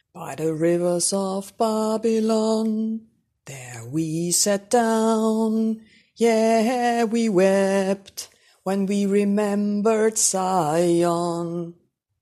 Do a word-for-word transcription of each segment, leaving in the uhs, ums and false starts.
By the rivers of Babylon, there we sat down, yeah, we wept when we remembered Zion.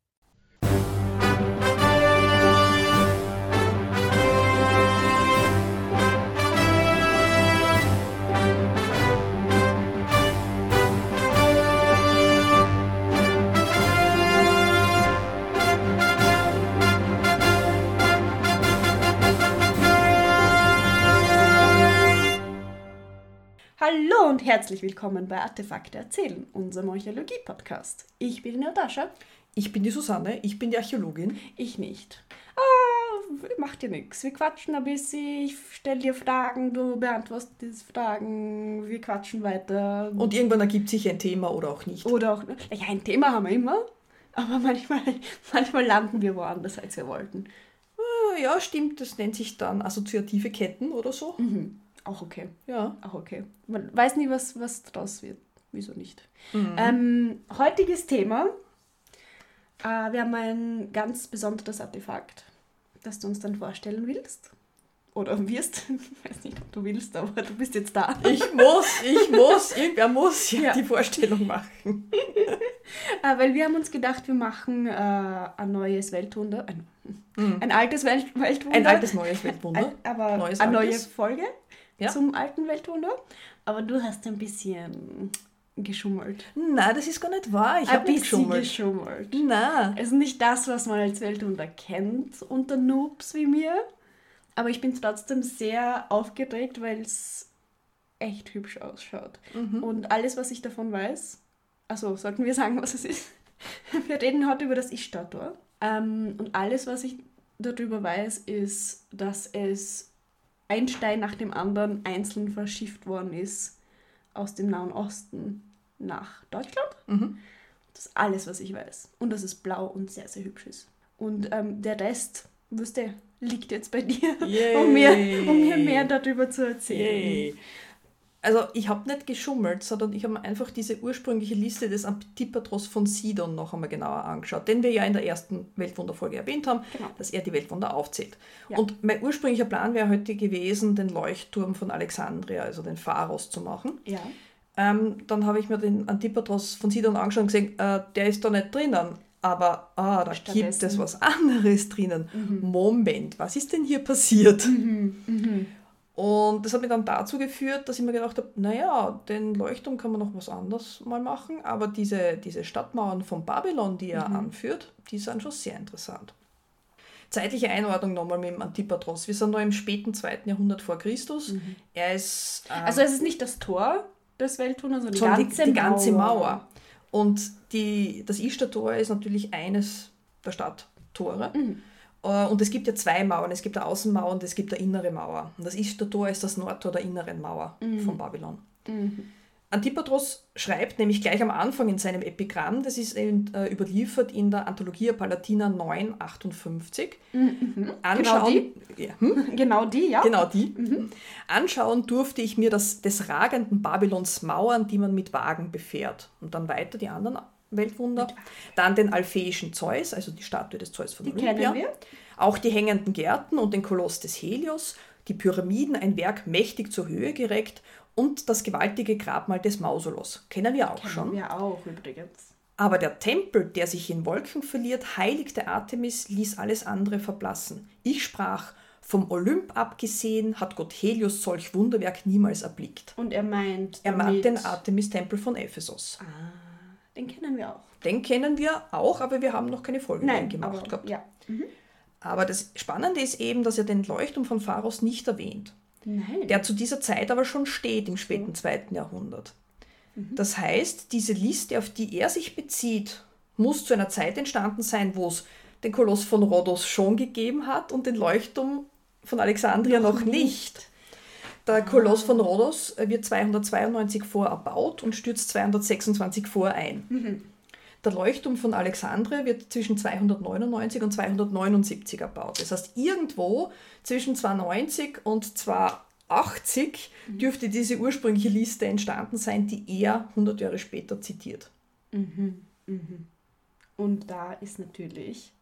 Hallo und herzlich willkommen bei Artefakte erzählen, unserem Archäologie-Podcast. Ich bin die Natascha. Ich bin die Susanne, ich bin die Archäologin. Ich nicht. Ah, macht dir nichts. Wir quatschen ein bisschen, ich stelle dir Fragen, du beantwortest diese Fragen, wir quatschen weiter. Und irgendwann ergibt sich ein Thema oder auch nicht. Oder auch, ja, ein Thema haben wir immer, aber manchmal, manchmal landen wir woanders, als wir wollten. Ja, stimmt, das nennt sich dann assoziative Ketten oder so. Mhm. Auch okay. Ja. Auch okay. Man weiß nie, was, was draus wird. Wieso nicht? Mhm. Ähm, heutiges Thema. Äh, wir haben ein ganz besonderes Artefakt, das du uns dann vorstellen willst. Oder wirst. Ich weiß nicht, ob du willst, aber du bist jetzt da. Ich muss, ich muss, irgendwer muss ja, Ja. die Vorstellung machen. äh, weil wir haben uns gedacht, wir machen äh, ein neues Weltwunder. Ein, Mhm. ein altes Welt, Weltwunder. Ein altes, neues Weltwunder. Ein, aber Neues, eine neue altes. Folge Ja. zum alten Weltwunder. Aber du hast ein bisschen geschummelt. Nein, das ist gar nicht wahr. Ich Ein habe nicht bisschen geschummelt. geschummelt. Nein. Also nicht das, was man als Weltwunder kennt unter Noobs wie mir. Aber ich bin trotzdem sehr aufgeregt, weil es echt hübsch ausschaut. Mhm. Und alles, was ich davon weiß, also sollten wir sagen, was es ist. Wir reden heute über das Ishtar-Tor. Ähm, und alles, was ich darüber weiß, ist, dass es ein Stein nach dem anderen einzeln verschifft worden ist aus dem Nahen Osten nach Deutschland. Mhm. Das ist alles, was ich weiß. Und dass es blau und sehr, sehr hübsch ist. Und ähm, der Rest, wirst du, liegt jetzt bei dir, Yay. um mir, um mir mehr darüber zu erzählen. Yay. Also ich habe nicht geschummelt, sondern ich habe mir einfach diese ursprüngliche Liste des Antipatros von Sidon noch einmal genauer angeschaut, den wir ja in der ersten Weltwunderfolge erwähnt haben, Genau. dass er die Weltwunder aufzählt. Ja. Und mein ursprünglicher Plan wäre heute gewesen, den Leuchtturm von Alexandria, also den Pharos, zu machen. Ja. Ähm, dann habe ich mir den Antipatros von Sidon angeschaut und gesehen, äh, der ist da nicht drinnen. Aber ah, da gibt Stattdessen. es was anderes drinnen. Moment, was ist denn hier passiert? Und das hat mich dann dazu geführt, dass ich mir gedacht habe, naja, den Leuchtturm kann man noch was anderes mal machen, aber diese, diese Stadtmauern von Babylon, die er anführt, die sind schon sehr interessant. Zeitliche Einordnung nochmal mit dem Antipatros. Wir sind noch im späten zweiten Jahrhundert vor Christus. Er ist... ähm, Also es ist nicht das Tor des Weltwunders, sondern die sondern ganze die, die ganze Mauer. Mauer. Und die, das Ishtar-Tor ist natürlich eines der Stadttore. Mhm. Äh, Und es gibt ja zwei Mauern. Es gibt eine Außenmauer und es gibt eine innere Mauer. Und das Ishtar-Tor ist das Nordtor der inneren Mauer von Babylon. Mhm. Antipatros schreibt nämlich gleich am Anfang in seinem Epigramm, das ist eben, äh, überliefert in der Anthologia Palatina neun achtundfünfzig. Mhm. Anschauen, ja, hm? Genau die, ja. Genau die. Anschauen durfte ich mir das, des ragenden Babylons Mauern, die man mit Wagen befährt. Und dann weiter die anderen Weltwunder. Dann den alpheischen Zeus, also die Statue des Zeus von Die Olympia. kennen wir. Auch die hängenden Gärten und den Koloss des Helios, die Pyramiden, ein Werk mächtig zur Höhe gereckt und das gewaltige Grabmal des Mausolos. Kennen wir auch Kennen schon. wir auch übrigens. Aber der Tempel, der sich in Wolken verliert, heiligte Artemis, ließ alles andere verblassen. Ich sprach, vom Olymp abgesehen hat Gott Helios solch Wunderwerk niemals erblickt. Und er meint Er damit- meint den Artemis-Tempel von Ephesus. Ah, den kennen wir auch. Den kennen wir auch, aber wir haben noch keine Folge über ihn Nein, gemacht aber, gehabt. ja. Mhm. Aber das Spannende ist eben, dass er den Leuchtturm von Pharos nicht erwähnt, Nein. der zu dieser Zeit aber schon steht, im späten zweiten Jahrhundert. Das heißt, diese Liste, auf die er sich bezieht, muss zu einer Zeit entstanden sein, wo es den Koloss von Rhodos schon gegeben hat und den Leuchtturm von Alexandria noch, Noch nicht. nicht. Der Koloss von Rhodos wird zweihundertzweiundneunzig vor erbaut und stürzt zweihundertsechsundzwanzig vor ein. Der Leuchtturm von Alexandria wird zwischen zweihundertneunundneunzig und zweihundertneunundsiebzig erbaut. Das heißt, irgendwo zwischen zweihundertneunzig und zweihundertachtzig dürfte diese ursprüngliche Liste entstanden sein, die er hundert Jahre später zitiert. Mhm. Mhm. Und da ist natürlich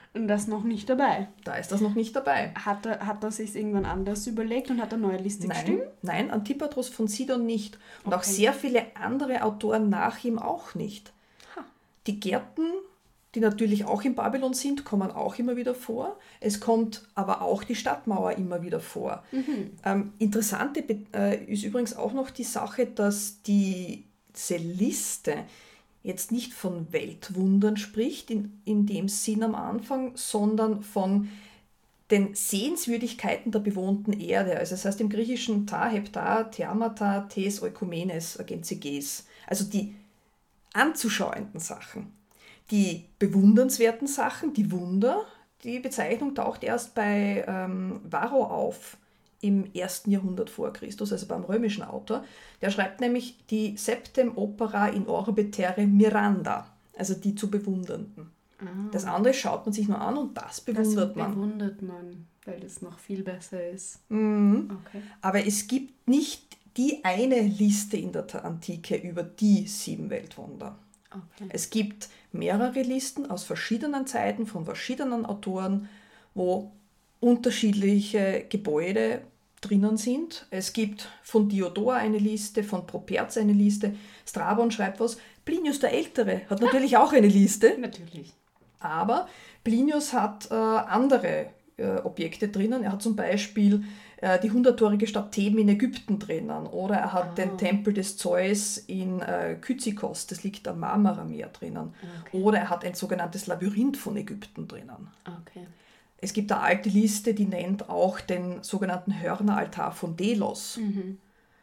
Und das noch nicht dabei. Da ist das noch nicht dabei. Hat er, hat er sich irgendwann anders überlegt und hat eine neue Liste Nein, gestimmt? nein, Antipatros von Sidon nicht. Und Okay. auch sehr viele andere Autoren nach ihm auch nicht. Ha. Die Gärten, die natürlich auch in Babylon sind, kommen auch immer wieder vor. Es kommt aber auch die Stadtmauer immer wieder vor. Mhm. Ähm, interessant äh, ist übrigens auch noch die Sache, dass die, diese Liste jetzt nicht von Weltwundern spricht, in, in dem Sinn am Anfang, sondern von den Sehenswürdigkeiten der bewohnten Erde. Also das heißt im Griechischen ta, hepta, theamata, tes, oikomenes, agenziges. Also die anzuschauenden Sachen. Die bewundernswerten Sachen, die Wunder, die Bezeichnung taucht erst bei ähm, Varro auf im ersten Jahrhundert vor Christus, also beim römischen Autor. Der schreibt nämlich die Septem Opera in Orbe Terre Miranda, also die zu Bewundernden. Ah. Das andere schaut man sich nur an und das bewundert das man. bewundert man, weil das noch viel besser ist. Mhm. Okay. Aber es gibt nicht die eine Liste in der Antike über die sieben Weltwunder. Okay. Es gibt mehrere Listen aus verschiedenen Zeiten von verschiedenen Autoren, wo unterschiedliche Gebäude drinnen sind. Es gibt von Diodor eine Liste, von Properz eine Liste, Strabon schreibt was. Plinius der Ältere hat natürlich auch eine Liste, Natürlich. aber Plinius hat äh, andere äh, Objekte drinnen. Er hat zum Beispiel äh, die hunderttorige Stadt Theben in Ägypten drinnen oder er hat Ah. den Tempel des Zeus in äh, Kyzikos, das liegt am Marmarameer drinnen. Okay. Oder er hat ein sogenanntes Labyrinth von Ägypten drinnen. Okay. Es gibt eine alte Liste, die nennt auch den sogenannten Hörneraltar von Delos. Mhm.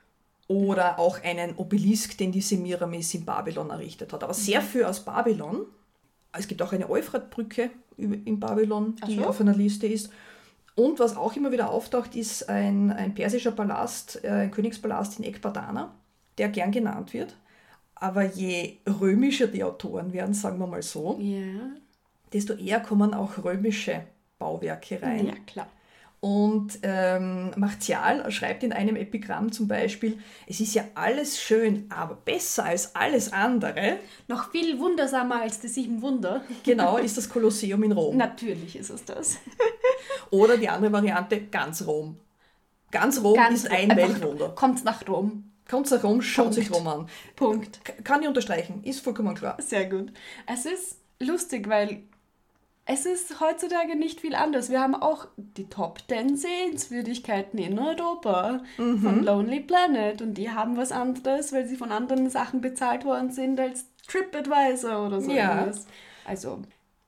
Oder auch einen Obelisk, den die Semiramis in Babylon errichtet hat. Aber sehr viel aus Babylon. Es gibt auch eine Euphratbrücke in Babylon, die Ach so. auf einer Liste ist. Und was auch immer wieder auftaucht, ist ein, ein persischer Palast, äh, ein Königspalast in Ekbatana, der gern genannt wird. Aber je römischer die Autoren werden, sagen wir mal so, Ja. desto eher kommen auch römische Bauwerke rein. Ja, klar. Und ähm, Martial schreibt in einem Epigramm zum Beispiel, es ist ja alles schön, aber besser als alles andere, Noch viel wundersamer als die sieben Wunder. genau, ist das Kolosseum in Rom. Natürlich ist es das. Oder die andere Variante, ganz Rom. Ganz Rom Ganz ist ein einfach Weltwunder. Kommt nach Rom. Kommt nach Rom, schaut Punkt. sich Rom an. Punkt. K- Kann ich unterstreichen, ist vollkommen klar. Sehr gut. Es ist lustig, weil es ist heutzutage nicht viel anders. Wir haben auch die Top zehn Sehenswürdigkeiten in Europa von Lonely Planet und die haben was anderes, weil sie von anderen Sachen bezahlt worden sind als TripAdvisor oder so Ja. irgendwas. Also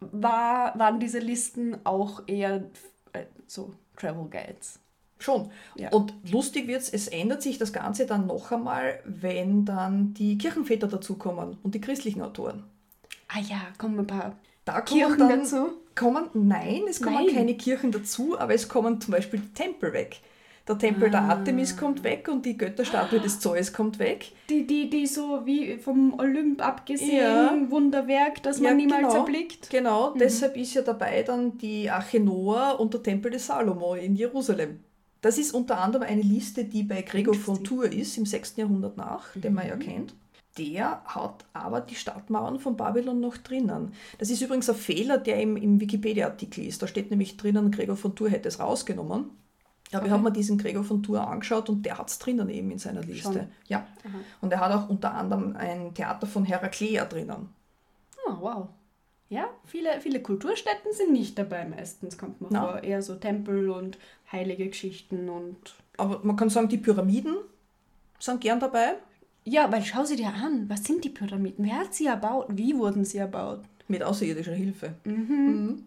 war, waren diese Listen auch eher äh, so Travel Guides. Schon. Ja. Und lustig wird's, es ändert sich das Ganze dann noch einmal, wenn dann die Kirchenväter dazukommen und die christlichen Autoren. Ah ja, kommen ein paar Da kommen Kirchen dann, dazu. Kommen, nein, es kommen Nein. keine Kirchen dazu, aber es kommen zum Beispiel die Tempel weg. Der Tempel der Ah. Artemis kommt weg und die Götterstatue des Zeus kommt weg. Die, die, die so wie vom Olymp abgesehen, Ja. Wunderwerk, das Ja, man niemals genau. erblickt. Genau, deshalb ist ja dabei dann die Arche Noah und der Tempel des Salomo in Jerusalem. Das ist unter anderem eine Liste, die bei Gregor von Tours ist, im sechsten Jahrhundert nach, den man ja kennt. Der hat aber die Stadtmauern von Babylon noch drinnen. Das ist übrigens ein Fehler, der im, im Wikipedia-Artikel ist. Da steht nämlich drinnen, Gregor von Tours hätte es rausgenommen. Aber Okay. ich habe mir diesen Gregor von Tours angeschaut und der hat es drinnen eben in seiner Liste. Schon. Ja. Aha. Und er hat auch unter anderem ein Theater von Heraklea drinnen. Oh, wow. Ja, viele, viele Kulturstätten sind nicht dabei meistens, kommt mir Na. vor. Eher so Tempel und heilige Geschichten und... Aber man kann sagen, die Pyramiden sind gern dabei. Ja, weil schau sie dir an, was sind die Pyramiden? Wer hat sie erbaut? Wie wurden sie erbaut? Mit außerirdischer Hilfe. Mhm.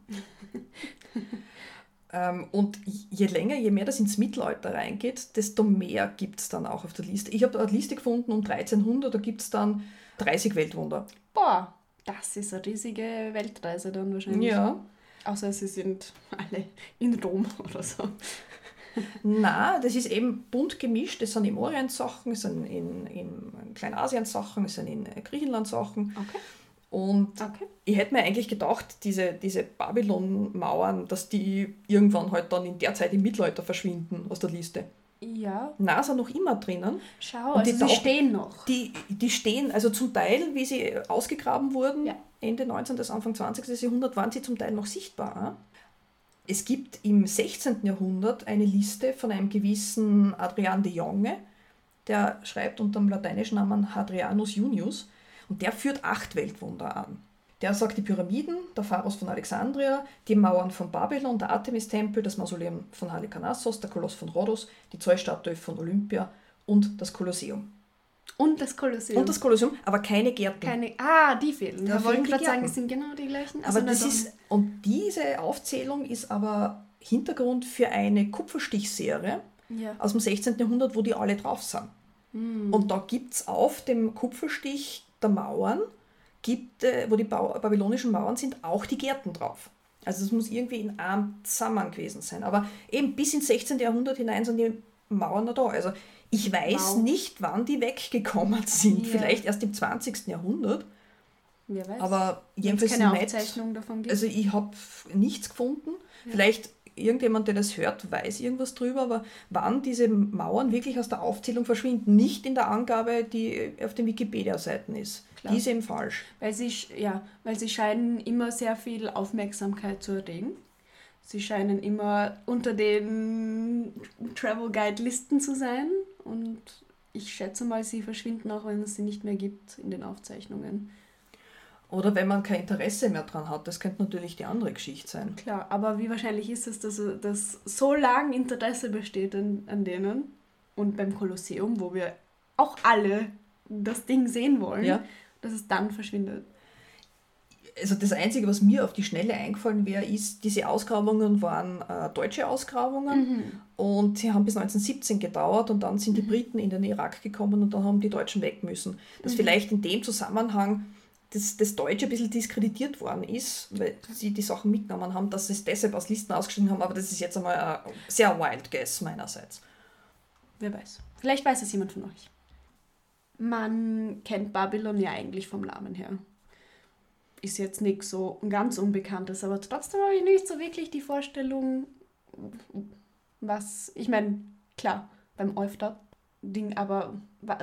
ähm, und je länger, je mehr das ins Mittelalter reingeht, desto mehr gibt es dann auch auf der Liste. Ich habe da eine Liste gefunden um dreizehnhundert, da gibt es dann dreißig Weltwunder. Boah, das ist eine riesige Weltreise dann wahrscheinlich. Ja. Außer sie sind alle in Rom oder so. Na, das ist eben bunt gemischt. Es sind im Orient Sachen, es sind in, in Kleinasien Sachen, es sind in Griechenland Sachen. Okay. Und Okay. ich hätte mir eigentlich gedacht, diese, diese Babylon-Mauern, dass die irgendwann halt dann in der Zeit im Mittelalter verschwinden aus der Liste. Ja. Na, sind noch immer drinnen. Schau, und also die sie tauchen, stehen noch. Die, die stehen, also zum Teil, wie sie ausgegraben wurden, ja. Ende neunzehnten. Anfang zwanzigsten. Jahrhundert, waren sie zum Teil noch sichtbar. Es gibt im sechzehnten. Jahrhundert eine Liste von einem gewissen Adrian de Jonge, der schreibt unter dem lateinischen Namen Hadrianus Junius, und der führt acht Weltwunder an. Der sagt die Pyramiden, der Pharos von Alexandria, die Mauern von Babylon, der Artemis-Tempel, das Mausoleum von Halikarnassos, der Koloss von Rhodos, die Zollstatue von Olympia und das Kolosseum. Und das Kolosseum. Und das Kolosseum, aber keine Gärten. Keine, ah, die fehlen. Da Da wollte fehlen ich die gerade sagen, Gärten. es sind genau die gleichen. Aber das ist, und diese Aufzählung ist aber Hintergrund für eine Kupferstichserie ja. aus dem sechzehnten. Jahrhundert, wo die alle drauf sind. Mm. Und da gibt es auf dem Kupferstich der Mauern, gibt, äh, wo die Bau- babylonischen Mauern sind, auch die Gärten drauf. Also es muss irgendwie in einem Zusammenhang gewesen sein. Aber eben bis ins sechzehnten. Jahrhundert hinein sind die Mauern noch da. Also ich weiß wow. nicht, wann die weggekommen sind. Ja. Vielleicht erst im zwanzigsten. Jahrhundert. Wer weiß. Aber Wenn es jedenfalls keine nicht. Aufzeichnung davon gibt. Also ich habe nichts gefunden. Ja. Vielleicht irgendjemand, der das hört, weiß irgendwas drüber, aber wann diese Mauern wirklich aus der Aufzählung verschwinden, nicht in der Angabe, die auf den Wikipedia-Seiten ist. Klar. Die ist eben falsch. Weil sie, ja, weil sie scheinen immer sehr viel Aufmerksamkeit zu erregen. Sie scheinen immer unter den Travel Guide Listen zu sein und ich schätze mal, sie verschwinden auch, wenn es sie nicht mehr gibt in den Aufzeichnungen. Oder wenn man kein Interesse mehr dran hat, das könnte natürlich die andere Geschichte sein. Klar, aber wie wahrscheinlich ist es, dass, dass so lange Interesse besteht an, an denen und beim Kolosseum, wo wir auch alle das Ding sehen wollen, Ja. dass es dann verschwindet. Also das Einzige, was mir auf die Schnelle eingefallen wäre, ist, diese Ausgrabungen waren äh, deutsche Ausgrabungen Mhm. und sie haben bis neunzehnhundertsiebzehn gedauert und dann sind die Briten in den Irak gekommen und dann haben die Deutschen weg müssen. Dass Mhm. vielleicht in dem Zusammenhang das, das Deutsche ein bisschen diskreditiert worden ist, weil sie die Sachen mitgenommen haben, dass sie es deshalb aus Listen ausgeschrieben haben, aber das ist jetzt einmal ein sehr wild guess meinerseits. Wer weiß. Vielleicht weiß es jemand von euch. Man kennt Babylon ja eigentlich vom Namen her. Ist jetzt nichts so ganz Unbekanntes, aber trotzdem habe ich nicht so wirklich die Vorstellung, was, ich meine, klar, beim Euphrat-Ding, aber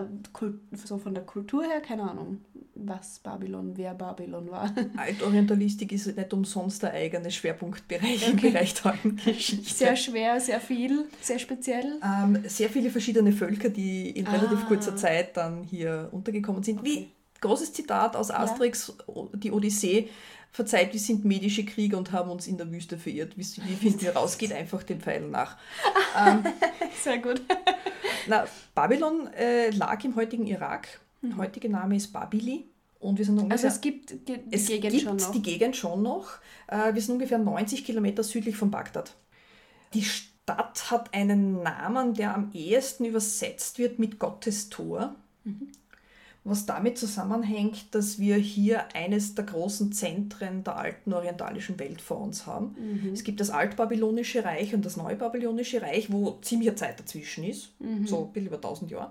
so von der Kultur her, keine Ahnung, was Babylon, wer Babylon war. Altorientalistik ist nicht umsonst der eigene Schwerpunktbereich im Okay. Bereich der alten Geschichte. Sehr schwer, sehr viel, sehr speziell. Ähm, sehr viele verschiedene Völker, die in relativ Ah. kurzer Zeit dann hier untergekommen sind. Wie Okay. großes Zitat aus Asterix, die Odyssee: Verzeiht, wir sind medische Krieger und haben uns in der Wüste verirrt. Wie, wie finden wir raus? Geht einfach den Pfeilen nach. ähm, Sehr gut. na, Babylon äh, lag im heutigen Irak. Der heutige Name ist Babili. Und wir sind ungefähr, Also es gibt ge- die es Gegend gibt schon noch. die Gegend schon noch. Äh, wir sind ungefähr neunzig Kilometer südlich von Bagdad. Die Stadt hat einen Namen, der am ehesten übersetzt wird mit Gottes Tor. Mhm. Was damit zusammenhängt, dass wir hier eines der großen Zentren der alten orientalischen Welt vor uns haben. Mhm. Es gibt das altbabylonische Reich und das neubabylonische Reich, wo ziemliche Zeit dazwischen ist, Mhm. so ein bisschen über tausend Jahre.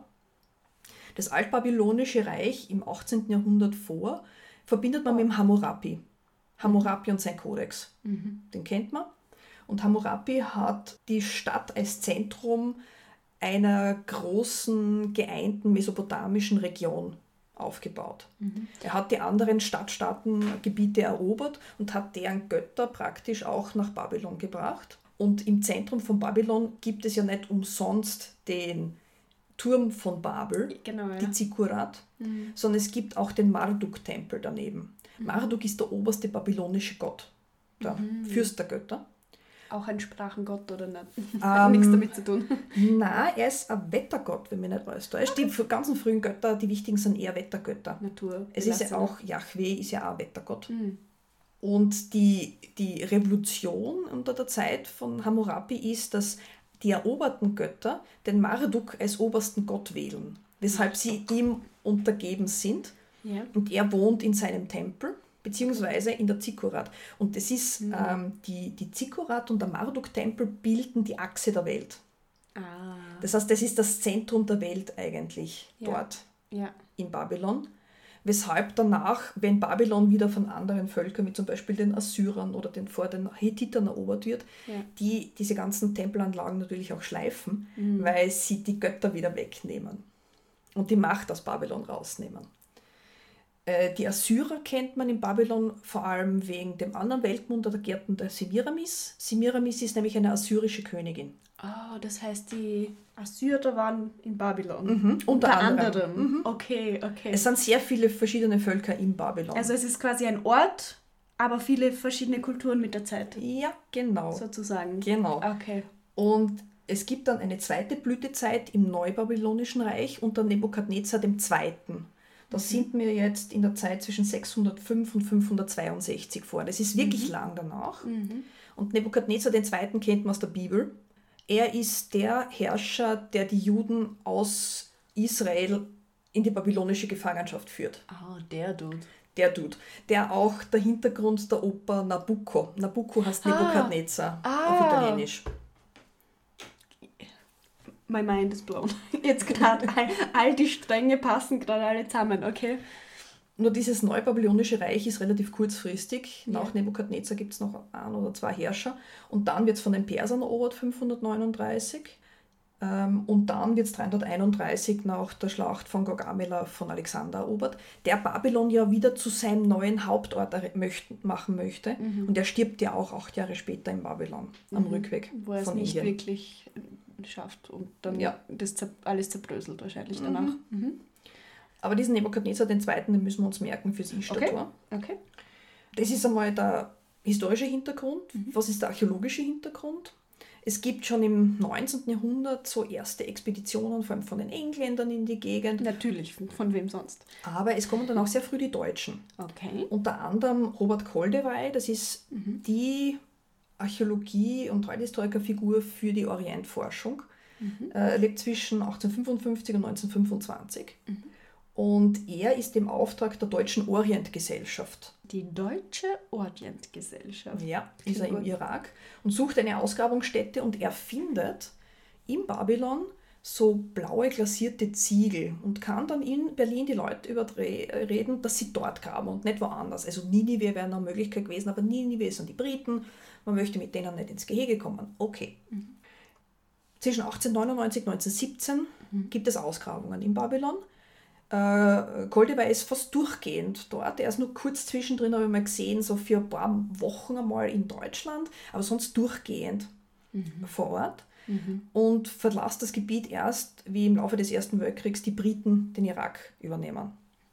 Das altbabylonische Reich im achtzehnten. Jahrhundert vor verbindet man mit dem Hammurapi. Hammurapi und sein Kodex. Mhm. Den kennt man. Und Hammurapi hat die Stadt als Zentrum einer großen, geeinten mesopotamischen Region aufgebaut. Mhm. Er hat die anderen Stadtstaatengebiete erobert und hat deren Götter praktisch auch nach Babylon gebracht. Und im Zentrum von Babylon gibt es ja nicht umsonst den Turm von Babel, Genau, ja. die Zikkurat, Mhm. sondern es gibt auch den Marduk-Tempel daneben. Marduk ist der oberste babylonische Gott, der Mhm. Fürst der Götter. Auch ein Sprachengott oder nicht? Ähm, Hat nichts damit zu tun. Nein, er ist ein Wettergott, wenn mich nicht alles täuscht. Die ganzen frühen Götter, die wichtigen, sind eher Wettergötter. Natur. Es ist ja auch, Jahwe ist ja auch ein Wettergott. Mhm. Und die, die Revolution unter der Zeit von Hammurapi ist, dass die eroberten Götter den Marduk als obersten Gott wählen, weshalb sie ihm untergeben sind. Ja. Und er wohnt in seinem Tempel, beziehungsweise in der Zikkurat. Und das ist, Mhm. ähm, die, die Zikkurat und der Marduk-Tempel bilden die Achse der Welt. Ah. Das heißt, das ist das Zentrum der Welt eigentlich Ja. dort Ja. in Babylon, weshalb danach, wenn Babylon wieder von anderen Völkern, wie zum Beispiel den Assyrern oder den, vor den Hethitern erobert wird, Ja. die diese ganzen Tempelanlagen natürlich auch schleifen, Mhm. weil sie die Götter wieder wegnehmen und die Macht aus Babylon rausnehmen. Äh, die Assyrer kennt man in Babylon vor allem wegen dem anderen Weltwunder der Gärten der Semiramis. Semiramis ist nämlich eine assyrische Königin. Ah, das heißt, die Assyrer waren in Babylon. Mhm, unter Unter anderem. anderem. Mhm. Okay, okay. Es sind sehr viele verschiedene Völker in Babylon. Also es ist quasi ein Ort, aber viele verschiedene Kulturen mit der Zeit, ja, genau. sozusagen. Genau. Okay. Und es gibt dann eine zweite Blütezeit im Neubabylonischen Reich unter Nebukadnezar dem Zweiten. Da sind wir jetzt in der Zeit zwischen sechshundertfünf und fünfhundertzweiundsechzig vor. Das ist wirklich lang danach. Mhm. Und Nebukadnezar den Zweiten kennt man aus der Bibel. Er ist der Herrscher, der die Juden aus Israel in die babylonische Gefangenschaft führt. Ah, der Dude. Der Dude. Der auch der Hintergrund der Oper Nabucco. Nabucco heißt Ah. Nebukadnezar Ah. auf Italienisch. My mind is blown. Jetzt gerade all, all die Stränge passen gerade alle zusammen, okay? Nur dieses Neubabylonische Reich ist relativ kurzfristig. Ja. Nach Nebukadnezar gibt es noch ein oder zwei Herrscher. Und dann wird es von den Persern erobert, fünfhundertneununddreißig. Ähm, und dann wird es dreihunderteinunddreißig nach der Schlacht von Gaugamela von Alexander erobert, der Babylon ja wieder zu seinem neuen Hauptort er- möcht- machen möchte. Mhm. Und er stirbt ja auch acht Jahre später in Babylon, am Mhm. Rückweg Wo er es von nicht Indien. wirklich schafft und dann Ja. das zer alles zerbröselt wahrscheinlich danach. Mhm. Aber diesen Nebukadnezar den Zweiten, den müssen wir uns merken fürs Ishtar-Tor. Okay. Das ist einmal der historische Hintergrund. Mhm. Was ist der archäologische Hintergrund? Es gibt schon im neunzehnten Jahrhundert so erste Expeditionen, vor allem von den Engländern in die Gegend. Natürlich, von, von wem sonst? Aber es kommen dann auch sehr früh die Deutschen. Okay. Unter anderem Robert Koldewey, das ist Mhm. die Archäologie- und Althistorikerfigur für die Orientforschung. Mhm. Er lebt zwischen achtzehnhundertfünfundfünfzig und neunzehnhundertfünfundzwanzig. Mhm. Und er ist im Auftrag der Deutschen Orientgesellschaft. Die Deutsche Orientgesellschaft. Ja, Klingt ist er im gut. Irak und sucht eine Ausgrabungsstätte und er findet in Babylon so blaue glasierte Ziegel und kann dann in Berlin die Leute überreden, dass sie dort graben und nicht woanders. Also Ninive wäre eine Möglichkeit gewesen, aber Ninive sind die Briten, man möchte mit denen nicht ins Gehege kommen. Okay. Mhm. Zwischen achtzehnhundertneunundneunzig und neunzehnhundertsiebzehn Mhm. gibt es Ausgrabungen in Babylon. Äh, Koldewey ist fast durchgehend dort. Er ist nur kurz zwischendrin, habe ich mal gesehen, so für ein paar Wochen einmal in Deutschland, aber sonst durchgehend Mhm. vor Ort Mhm. und verlässt das Gebiet erst, wie im Laufe des Ersten Weltkriegs die Briten den Irak übernehmen.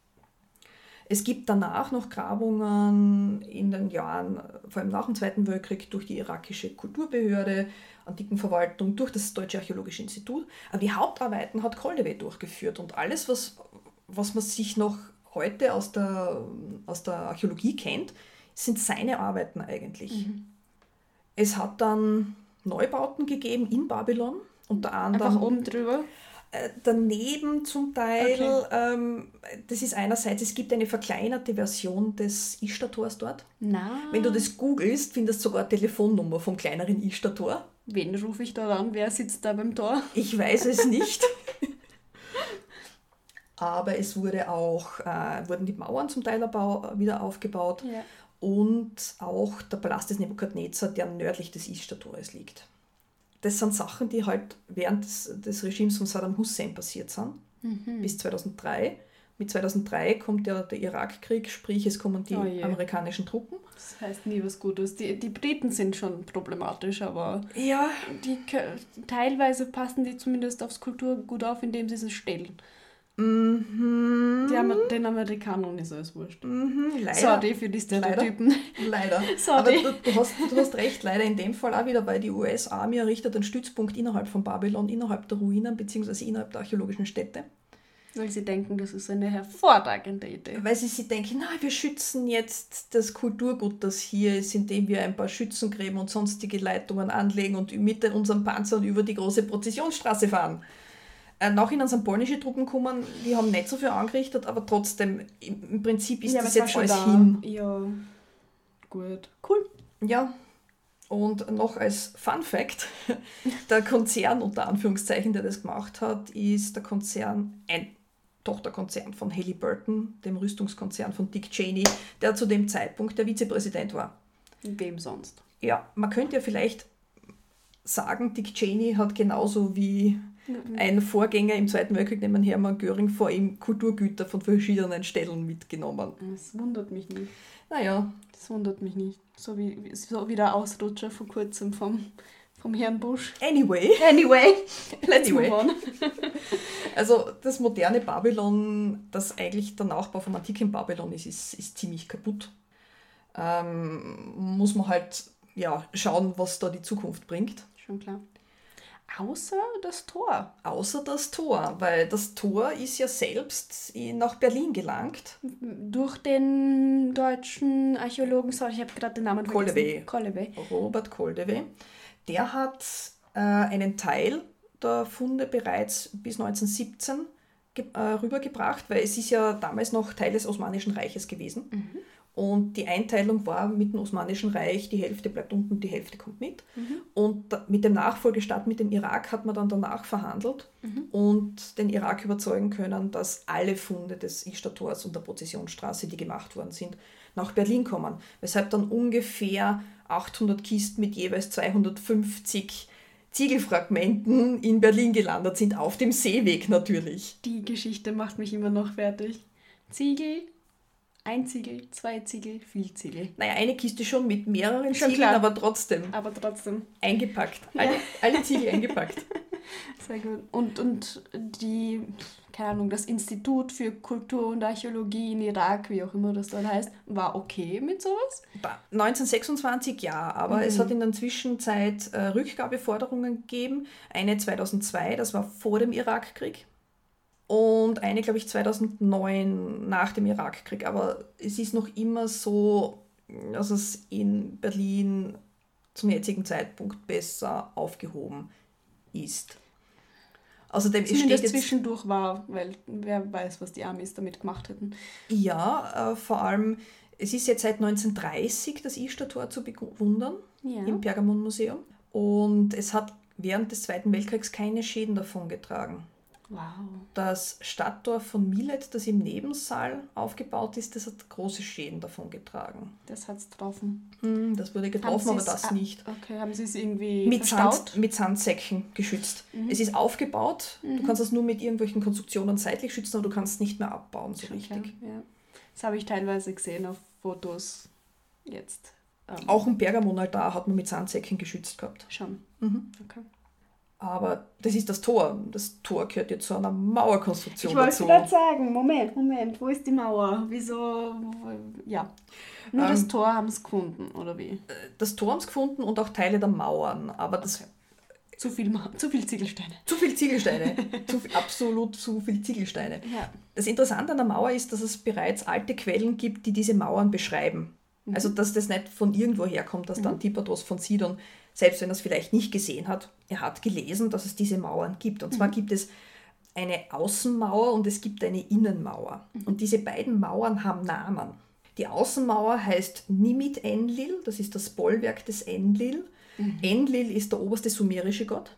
Es gibt danach noch Grabungen in den Jahren, vor allem nach dem Zweiten Weltkrieg, durch die irakische Kulturbehörde, Antikenverwaltung, durch das Deutsche Archäologische Institut. Aber die Hauptarbeiten hat Koldewey durchgeführt und alles, was, was man sich noch heute aus der, aus der Archäologie kennt, sind seine Arbeiten eigentlich. Mhm. Es hat dann Neubauten gegeben in Babylon, unter anderem Einfach oben drüber. äh, daneben zum Teil. Okay. Ähm, das ist einerseits, es gibt eine verkleinerte Version des Ishtar-Tors dort. Na, Wenn du das googelst, findest du sogar eine Telefonnummer vom kleineren Ishtar-Tor. wen rufe ich da an? Wer sitzt da beim Tor? Ich weiß es nicht. Aber es wurde auch, äh, wurden die Mauern zum Teil erbau- wieder aufgebaut Ja. und auch der Palast des Nebukadnezar, der nördlich des Ishtar-Tores liegt. Das sind Sachen, die halt während des, des Regimes von Saddam Hussein passiert sind, Mhm. bis zweitausenddrei. Mit zweitausenddrei kommt ja der Irakkrieg, sprich es kommen die Oh je. amerikanischen Truppen. Das heißt nie was Gutes. Die, die Briten sind schon problematisch, aber Ja, die, kö- teilweise passen die zumindest aufs Kulturgut auf, indem sie es stehlen. mhm. Die Amer den Amerikanern ist alles wurscht. Mhm, leider. Sorry für die Stereotypen. Leider. Sorry. Aber du, du, hast, du hast recht, leider in dem Fall auch wieder, weil die U S Army errichtet einen Stützpunkt innerhalb von Babylon, innerhalb der Ruinen bzw. innerhalb der archäologischen Städte. Weil sie denken, das ist eine hervorragende Idee. Weil sie sich denken, na, wir schützen jetzt das Kulturgut, das hier ist, indem wir ein paar Schützengräben und sonstige Leitungen anlegen und mit unseren Panzern über die große Prozessionsstraße fahren. Äh, nachhinein sind polnische Truppen gekommen, die haben nicht so viel angerichtet, aber trotzdem, im, im Prinzip ist Ja, das aber es jetzt war alles schon da. hin. Ja, gut. Cool. Ja, und noch als Fun Fact, der Konzern unter Anführungszeichen, der das gemacht hat, ist der Konzern, ein Tochterkonzern von Halliburton, dem Rüstungskonzern von Dick Cheney, der zu dem Zeitpunkt der Vizepräsident war. Wem sonst? Ja, man könnte ja vielleicht sagen, Dick Cheney hat genauso wie mhm. ein Vorgänger im Zweiten Weltkrieg, nämlich Hermann Göring, vor ihm Kulturgüter von verschiedenen Stellen mitgenommen. Das wundert mich nicht. Naja. Das wundert mich nicht. So wie, so wie der Ausrutscher vor kurzem vom, vom Herrn Bush. Anyway. Anyway. Let's anyway. move on. Also das moderne Babylon, das eigentlich der Nachbau vom antiken Babylon ist, ist, ist ziemlich kaputt. Ähm, muss man halt ja, schauen, was da die Zukunft bringt. Schon klar. Außer das Tor. Außer das Tor, weil das Tor ist ja selbst nach Berlin gelangt. Durch den deutschen Archäologen, sorry, ich habe gerade den Namen vergessen. Kollewey. Robert Kollewey. Der hat äh, einen Teil der Funde bereits bis neunzehnhundertsiebzehn ge- äh, rübergebracht, weil es ist ja damals noch Teil des Osmanischen Reiches gewesen. Mhm. Und die Einteilung war mit dem Osmanischen Reich, die Hälfte bleibt unten, die Hälfte kommt mit. Mhm. Und mit dem Nachfolgestaat, mit dem Irak, hat man dann danach verhandelt mhm. und den Irak überzeugen können, dass alle Funde des Ishtar-Tors und der Prozessionsstraße, die gemacht worden sind, nach Berlin kommen. Weshalb dann ungefähr achthundert Kisten mit jeweils zweihundertfünfzig Ziegelfragmenten in Berlin gelandet sind, auf dem Seeweg natürlich. Die Geschichte macht mich immer noch fertig. Ziegel, ein Ziegel, zwei Ziegel, viel Ziegel. Naja, eine Kiste schon mit mehreren schon Ziegeln, klar. aber trotzdem. Aber trotzdem. Eingepackt. Alle, ja. alle Ziegel eingepackt. Sehr gut. Und, und die, keine Ahnung, das Institut für Kultur und Archäologie in Irak, wie auch immer das dann heißt, war okay mit sowas? neunzehnhundertsechsundzwanzig ja, aber mhm. es hat in der Zwischenzeit äh, Rückgabeforderungen gegeben. Eine zweitausendzwei, das war vor dem Irakkrieg. Und eine, glaube ich, zweitausendneun nach dem Irakkrieg. Aber es ist noch immer so, dass es in Berlin zum jetzigen Zeitpunkt besser aufgehoben ist. Außerdem Zumindest es steht zwischendurch war, weil wer weiß, was die Amis damit gemacht hätten. Ja, äh, vor allem, es ist jetzt seit neunzehnhundertdreißig das Ishtar-Tor zu bewundern ja. im Pergamonmuseum. Und es hat während des Zweiten Weltkriegs keine Schäden davongetragen. Wow. Das Stadttor von Milet, das im Nebensaal aufgebaut ist, das hat große Schäden davongetragen. Das hat es getroffen. Hm, das wurde getroffen, aber das ah, nicht. Okay, haben Sie es irgendwie mit verstaut? Sand, mit Sandsäcken geschützt. Mhm. Es ist aufgebaut, mhm. du kannst es nur mit irgendwelchen Konstruktionen seitlich schützen, aber du kannst es nicht mehr abbauen, so richtig. Okay, ja. Das habe ich teilweise gesehen auf Fotos jetzt. Ähm. Auch ein Pergamonaltar hat man mit Sandsäcken geschützt gehabt. Schon, mhm. okay. Aber das ist das Tor. Das Tor gehört jetzt zu einer Mauerkonstruktion ich dazu. Ich wollte gerade sagen, Moment, Moment, wo ist die Mauer? Wieso? Ja, nur ähm, das Tor haben sie gefunden, oder wie? Das Tor haben sie gefunden und auch Teile der Mauern. Aber das okay. Zu viel, zu viel Ziegelsteine. Zu viel Ziegelsteine. zu, absolut zu viel Ziegelsteine. Ja. Das Interessante an der Mauer ist, dass es bereits alte Quellen gibt, die diese Mauern beschreiben. Mhm. Also, dass das nicht von irgendwo herkommt, dass mhm. da Antipatos von Sidon, selbst wenn er es vielleicht nicht gesehen hat, er hat gelesen, dass es diese Mauern gibt. Und zwar mhm. gibt es eine Außenmauer und es gibt eine Innenmauer. Mhm. Und diese beiden Mauern haben Namen. Die Außenmauer heißt Nimit Enlil, das ist das Bollwerk des Enlil. Mhm. Enlil ist der oberste sumerische Gott.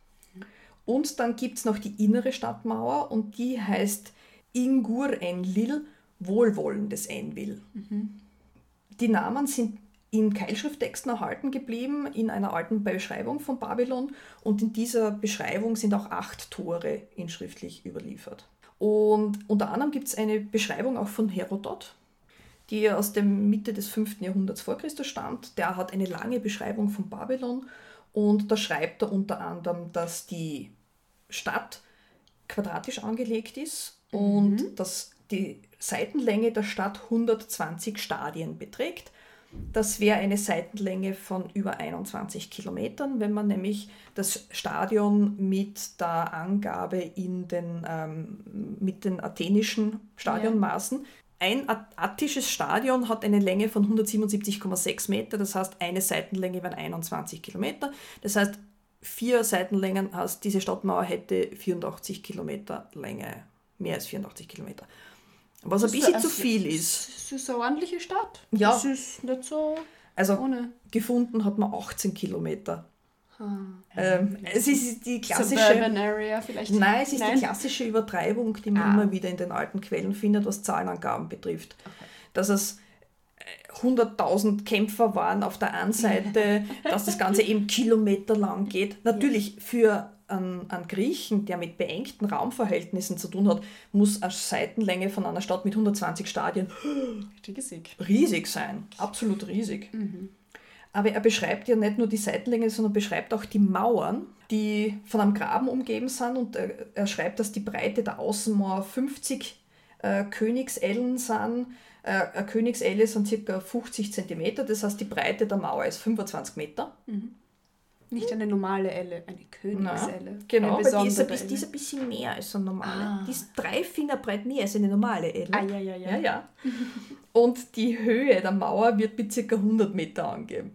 Und dann gibt es noch die innere Stadtmauer und die heißt Ingur Enlil, Wohlwollen des Enlil. Mhm. Die Namen sind in Keilschrifttexten erhalten geblieben, in einer alten Beschreibung von Babylon. Und in dieser Beschreibung sind auch acht Tore inschriftlich überliefert. Und unter anderem gibt es eine Beschreibung auch von Herodot, die aus der Mitte des fünften Jahrhunderts vor Christus stammt. Der hat eine lange Beschreibung von Babylon und da schreibt er unter anderem, dass die Stadt quadratisch angelegt ist mhm. und dass die Seitenlänge der Stadt hundertzwanzig Stadien beträgt. Das wäre eine Seitenlänge von über einundzwanzig Kilometern, wenn man nämlich das Stadion mit der Angabe in den, ähm, mit den athenischen Stadionmaßen. Ja. Ein attisches Stadion hat eine Länge von hundertsiebenundsiebzig Komma sechs Meter, das heißt eine Seitenlänge wären einundzwanzig Kilometer. Das heißt, vier Seitenlängen heißt, diese Stadtmauer hätte vierundachtzig Kilometer Länge, mehr als vierundachtzig Kilometer. Was ein bisschen zu viel ist. Es ist eine ordentliche Stadt. Ja. Es ist nicht so also ohne. Gefunden hat man achtzehn Kilometer. Hm. Ähm, es ist die klassische... Suburban Area vielleicht? Nein, es ist Nein? die klassische Übertreibung, die man Ah. immer wieder in den alten Quellen findet, was Zahlenangaben betrifft. Okay. Dass es hunderttausend Kämpfer waren auf der einen Seite, dass das Ganze eben kilometerlang geht. Natürlich für einen, einen Griechen, der mit beengten Raumverhältnissen zu tun hat, muss eine Seitenlänge von einer Stadt mit hundertzwanzig Stadien riesig, riesig sein. Absolut riesig. Mhm. Aber er beschreibt ja nicht nur die Seitenlänge, sondern beschreibt auch die Mauern, die von einem Graben umgeben sind. Und er, er schreibt, dass die Breite der Außenmauer fünfzig äh, Königsellen sind. Eine Königselle sind ca. fünfzig Zentimeter, das heißt, die Breite der Mauer ist fünfundzwanzig Meter. Mhm. Nicht eine normale Elle, eine Königselle. Na, genau, eine aber die ist, ein, Elle. die ist ein bisschen mehr als eine normale. Ah. Die ist drei Finger breit mehr als eine normale Elle. Ah, ja, ja, ja. ja, ja. Und die Höhe der Mauer wird mit ca. hundert Meter angegeben.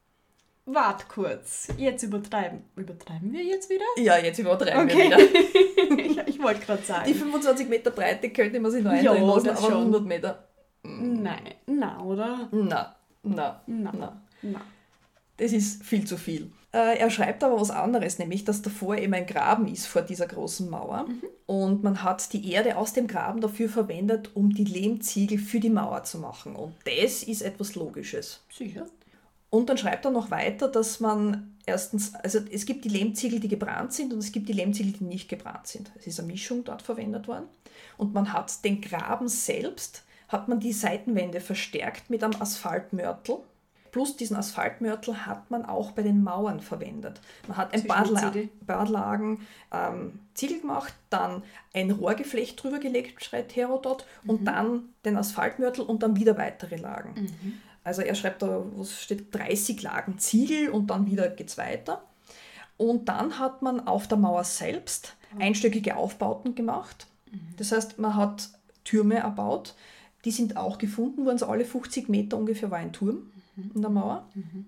Wart kurz, jetzt übertreiben. Übertreiben wir jetzt wieder? Ja, jetzt übertreiben okay. wir wieder. ich ich wollte gerade sagen. Die fünfundzwanzig Meter Breite könnte man sich noch eindrehen lassen, aber schon. hundert Meter... Nein, na, oder? Na, na, na, na. na. Das ist viel zu viel. Äh, er schreibt aber was anderes, nämlich, dass davor eben ein Graben ist vor dieser großen Mauer. Mhm. Und man hat die Erde aus dem Graben dafür verwendet, um die Lehmziegel für die Mauer zu machen. Und das ist etwas Logisches. Sicher. Und dann schreibt er noch weiter, dass man erstens, also es gibt die Lehmziegel, die gebrannt sind und es gibt die Lehmziegel, die nicht gebrannt sind. Es ist eine Mischung dort verwendet worden. Und man hat den Graben selbst, hat man die Seitenwände verstärkt mit einem Asphaltmörtel. Plus diesen Asphaltmörtel hat man auch bei den Mauern verwendet. Man hat ein paar, La- paar Lagen ähm, Ziegel gemacht, dann ein Rohrgeflecht drüber gelegt, schreibt Herodot, mhm. und dann den Asphaltmörtel und dann wieder weitere Lagen. Mhm. Also er schreibt da, was steht, dreißig Lagen Ziegel und dann wieder geht's weiter. Und dann hat man auf der Mauer selbst einstöckige Aufbauten gemacht. Mhm. Das heißt, man hat Türme erbaut. Die sind auch gefunden worden, so alle fünfzig Meter ungefähr war ein Turm mhm. in der Mauer. Mhm.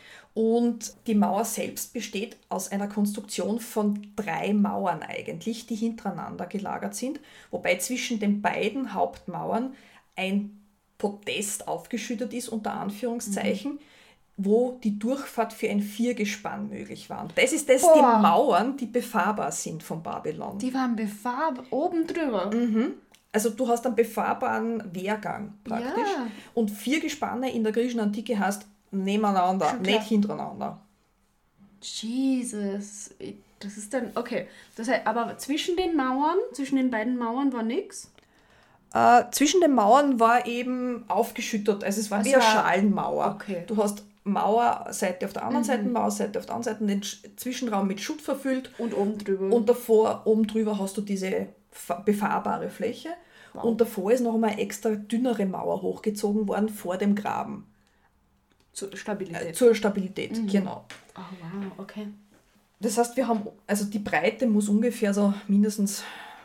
Und die Mauer selbst besteht aus einer Konstruktion von drei Mauern eigentlich, die hintereinander gelagert sind, wobei zwischen den beiden Hauptmauern ein Podest aufgeschüttet ist, unter Anführungszeichen, mhm. wo die Durchfahrt für ein Viergespann möglich war. Und das ist das, Boah. die Mauern, die befahrbar sind von Babylon. Die waren befahrbar, oben drüber? Mhm. Also du hast einen befahrbaren Wehrgang praktisch. Ja. Und vier Gespanne in der griechischen Antike heißt nebeneinander, nicht hintereinander. Jesus, das ist dann, okay. Das heißt, aber zwischen den Mauern, zwischen den beiden Mauern war nichts? Äh, zwischen den Mauern war eben aufgeschüttet, also es war also wie eine Schalenmauer. Okay. Du hast Mauerseite auf der anderen mhm. Seite, Mauerseite auf der anderen Seite, den Zwischenraum mit Schutt verfüllt. Und oben drüber. Und davor, oben drüber hast du diese befahrbare Fläche. Wow. Und davor ist noch einmal eine extra dünnere Mauer hochgezogen worden vor dem Graben. Zur Stabilität. Äh, zur Stabilität, mhm. genau. Oh wow, okay. Das heißt, wir haben, also die Breite muss ungefähr so mindestens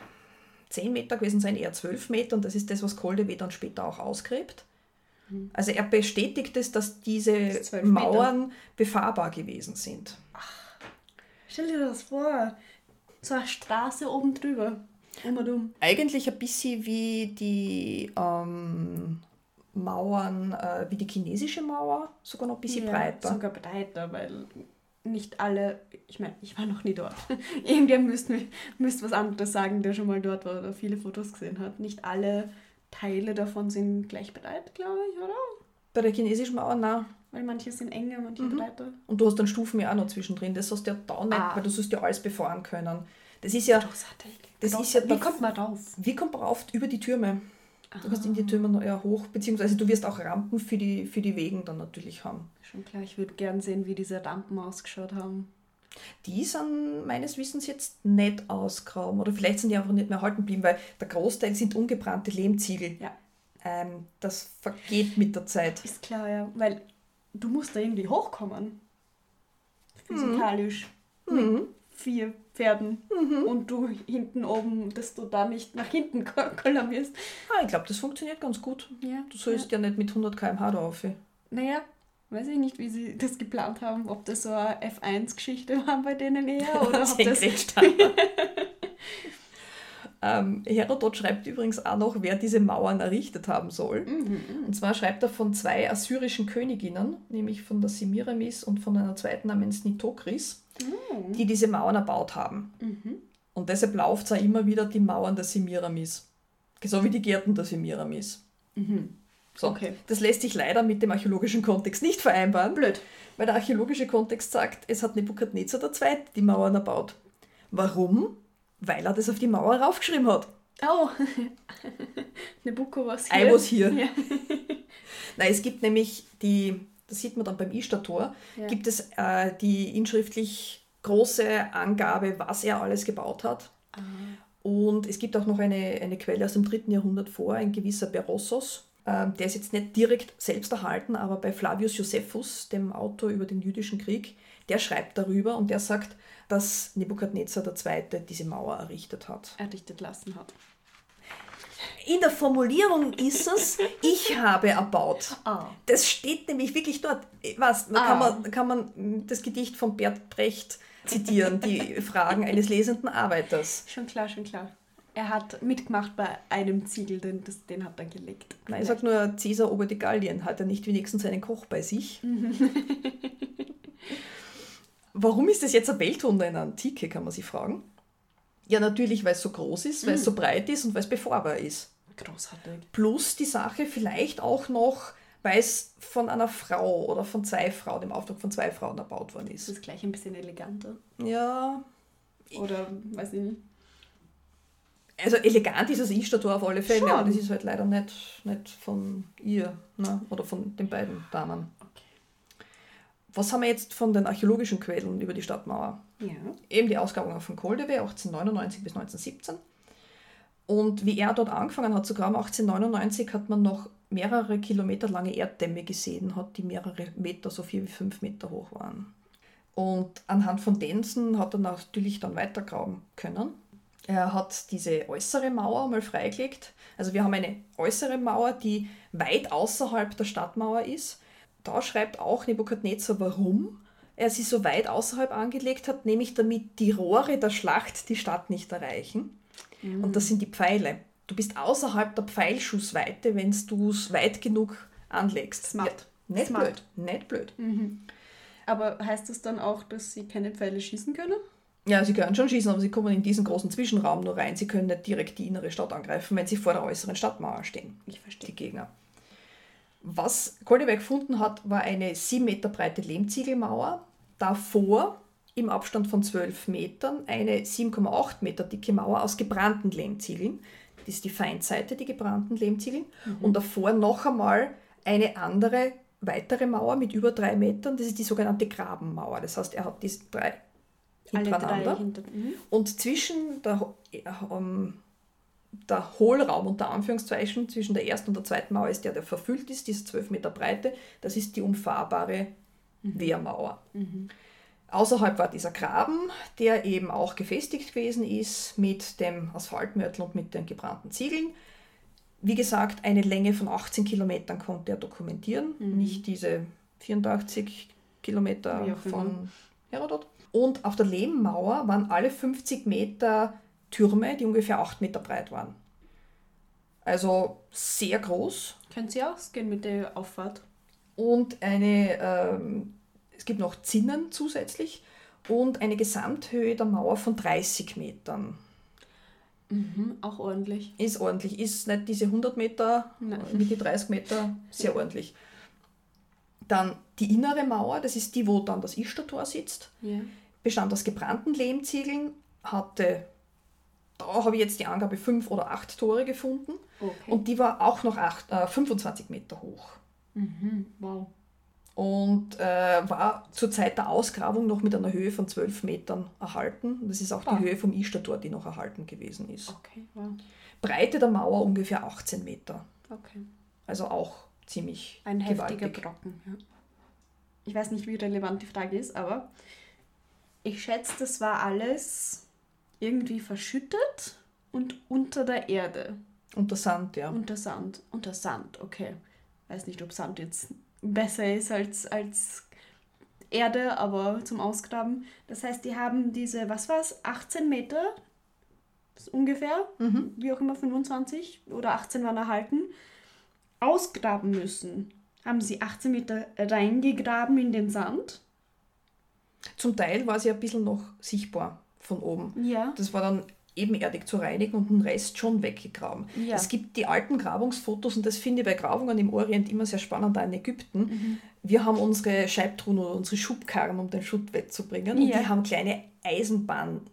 zehn Meter gewesen sein, eher zwölf Meter. Und das ist das, was Koldewe dann später auch ausgräbt. Mhm. Also er bestätigt es, dass diese das Mauern befahrbar gewesen sind. Ach, stell dir das vor. So eine Straße oben drüber. Um und um. Eigentlich ein bisschen wie die ähm, Mauern, äh, wie die chinesische Mauer, sogar noch ein bisschen ja, breiter. Sogar breiter, weil nicht alle, ich meine, ich war noch nie dort. Irgendjemand müsste müsst was anderes sagen, der schon mal dort war oder viele Fotos gesehen hat. Nicht alle Teile davon sind gleich breit, glaube ich, oder? Bei der chinesischen Mauer, nein. Weil manche sind enger, manche mhm. breiter. Und du hast dann Stufen ja auch noch zwischendrin. Das hast du ja da nicht, ah. weil du sollst ja alles befahren können. Das ist ja... Großartig. Das Großartig. ist ja wie kommt man rauf? Wie kommt man rauf? Über die Türme. Du kannst in die Türme noch eher hoch, beziehungsweise du wirst auch Rampen für die, für die Wegen dann natürlich haben. Schon klar, ich würde gern sehen, wie diese Rampen ausgeschaut haben. Die sind meines Wissens jetzt nicht ausgraben oder vielleicht sind die einfach nicht mehr erhalten geblieben, weil der Großteil sind ungebrannte Lehmziegel. Ja. Ähm, das vergeht mit der Zeit. Ist klar, ja, weil du musst da irgendwie hochkommen. Physikalisch. Mhm. Mit vier Pferden mhm. und du hinten oben, dass du da nicht nach hinten kollabierst. Ah, ich glaube, das funktioniert ganz gut. Ja, du sollst ja. ja nicht mit hundert Kilometer pro Stunde da rauf. Naja, weiß ich nicht, wie sie das geplant haben, ob das so eine F eins Geschichte war bei denen eher oder ob das... Ähm, Herodot schreibt übrigens auch noch, wer diese Mauern errichtet haben soll. Mhm. Und zwar schreibt er von zwei assyrischen Königinnen, nämlich von der Semiramis und von einer zweiten namens Nitokris, Mhm. die diese Mauern erbaut haben. Mhm. Und deshalb lauft es auch immer wieder die Mauern der Semiramis. So wie die Gärten der Semiramis. Mhm. So, Okay. das lässt sich leider mit dem archäologischen Kontext nicht vereinbaren, Blöd. weil der archäologische Kontext sagt, es hat Nebukadnezar der Zweite die Mauern erbaut. Warum? Weil er das auf die Mauer raufgeschrieben hat. Oh, Nebuko was hier. I was here. Ja. Nein, es gibt nämlich die, das sieht man dann beim Ishtar-Tor, Ja. gibt es äh, die inschriftlich große Angabe, was er alles gebaut hat. Ah. Und es gibt auch noch eine, eine Quelle aus dem dritten Jahrhundert vor, ein gewisser Berossos. Ähm, der ist jetzt nicht direkt selbst erhalten, aber bei Flavius Josephus, dem Autor über den jüdischen Krieg, der schreibt darüber und der sagt, dass Nebukadnezar der Zweite diese Mauer errichtet hat. Errichtet lassen hat. In der Formulierung ist es, ich habe erbaut. Ah. Das steht nämlich wirklich dort. Was, da Ah. kann man, kann man das Gedicht von Bert Brecht zitieren, die Fragen eines lesenden Arbeiters. Schon klar, schon klar. Er hat mitgemacht bei einem Ziegel, den, das, den hat er gelegt. Nein, ich sage nur, Caesar ober die Gallien, hat er nicht wenigstens einen Koch bei sich? Warum ist das jetzt ein Weltwunder in der Antike, kann man sich fragen. Ja, natürlich, weil es so groß ist, weil es so breit ist und weil es befahrbar ist. Großartig. Plus die Sache vielleicht auch noch, weil es von einer Frau oder von zwei Frauen, im Auftrag von zwei Frauen erbaut worden Das ist. ist gleich ein bisschen eleganter. Ja, Oder, weiß ich nicht. also elegant ist das Ishtar-Tor auf alle Fälle, Schon. aber das ist halt leider nicht, nicht von ihr, ne? Oder von den beiden Damen. Okay. Was haben wir jetzt von den archäologischen Quellen über die Stadtmauer? Ja. Eben die Ausgrabungen von Koldewey achtzehnhundertneunundneunzig bis neunzehnhundertsiebzehn. Und wie er dort angefangen hat zu graben, achtzehnhundertneunundneunzig hat man noch mehrere Kilometer lange Erddämme gesehen, hat, die mehrere Meter, so vier wie fünf Meter hoch waren. Und anhand von denen hat er natürlich dann weitergraben können. Er hat diese äußere Mauer mal freigelegt. Also wir haben eine äußere Mauer, die weit außerhalb der Stadtmauer ist. Da schreibt auch Nebukadnezar, warum er sie so weit außerhalb angelegt hat, nämlich damit die Rohre der Schlacht die Stadt nicht erreichen. Mhm. Und das sind die Pfeile. Du bist außerhalb der Pfeilschussweite, wenn du es weit genug anlegst. Smart. Ja, nicht Smart. blöd, nicht blöd. Mhm. Aber heißt das dann auch, dass sie keine Pfeile schießen können? Ja, sie können schon schießen, aber sie kommen in diesen großen Zwischenraum nur rein. Sie können nicht direkt die innere Stadt angreifen, wenn sie vor der äußeren Stadtmauer stehen, Ich verstehe. die Gegner. Was Koldewey gefunden hat, war eine sieben Meter breite Lehmziegelmauer. Davor, im Abstand von zwölf Metern, eine sieben Komma acht Meter dicke Mauer aus gebrannten Lehmziegeln. Das ist die Feindseite, die gebrannten Lehmziegeln. Mhm. Und davor noch einmal eine andere, weitere Mauer mit über drei Metern. Das ist die sogenannte Grabenmauer. Das heißt, er hat diese drei Alle hintereinander. drei hinter. Mhm. Und zwischen der, ähm, der Hohlraum, unter Anführungszeichen, zwischen der ersten und der zweiten Mauer ist der, der verfüllt ist, diese zwölf Meter Breite. Das ist die umfahrbare Wehrmauer. Mhm. Außerhalb war dieser Graben, der eben auch gefestigt gewesen ist mit dem Asphaltmörtel und mit den gebrannten Ziegeln. Wie gesagt, eine Länge von achtzehn Kilometern konnte er dokumentieren, Mhm. nicht diese vierundachtzig Kilometer Wie auch immer. von Herodot. Und auf der Lehmmauer waren alle fünfzig Meter Türme, die ungefähr acht Meter breit waren. Also sehr groß. Können sie ausgehen mit der Auffahrt? Und eine, ähm, es gibt noch Zinnen zusätzlich und eine Gesamthöhe der Mauer von dreißig Metern. Mhm, auch ordentlich. Ist ordentlich, ist nicht diese hundert Meter, Nein. wie die dreißig Meter, sehr ordentlich. Dann die innere Mauer, das ist die, wo dann das Ishtar-Tor sitzt, Ja. bestand aus gebrannten Lehmziegeln, hatte, da habe ich jetzt die Angabe, fünf oder acht Tore gefunden Okay. und die war auch noch acht, äh, fünfundzwanzig Meter hoch. Mhm, wow. Und äh, war zur Zeit der Ausgrabung noch mit einer Höhe von zwölf Metern erhalten. Das ist auch die Ah. Höhe vom Ishtar-Tor, die noch erhalten gewesen ist. Okay, wow. Breite der Mauer ungefähr achtzehn Meter. Okay. Also auch ziemlich Ein heftiger gewaltig. Brocken. Ja. Ich weiß nicht, wie relevant die Frage ist, aber ich schätze, das war alles irgendwie verschüttet und unter der Erde. Unter Sand, ja. Unter Sand. Unter Sand, okay. Weiß nicht, ob Sand jetzt besser ist als, als Erde, aber zum Ausgraben. Das heißt, die haben diese, was war es, achtzehn Meter ungefähr, Mhm. wie auch immer, fünfundzwanzig oder achtzehn waren erhalten, ausgraben müssen. Haben sie achtzehn Meter reingegraben in den Sand. Zum Teil war sie ein bisschen noch sichtbar von oben. Ja. Das war dann ebenerdig zu reinigen und den Rest schon weggegraben. Ja. Es gibt die alten Grabungsfotos und das finde ich bei Grabungen im Orient immer sehr spannend, da in Ägypten. Mhm. Wir haben unsere Scheibtruhen oder unsere Schubkarren, um den Schutt wegzubringen, und Ja. die haben kleine Eisenbahnschienen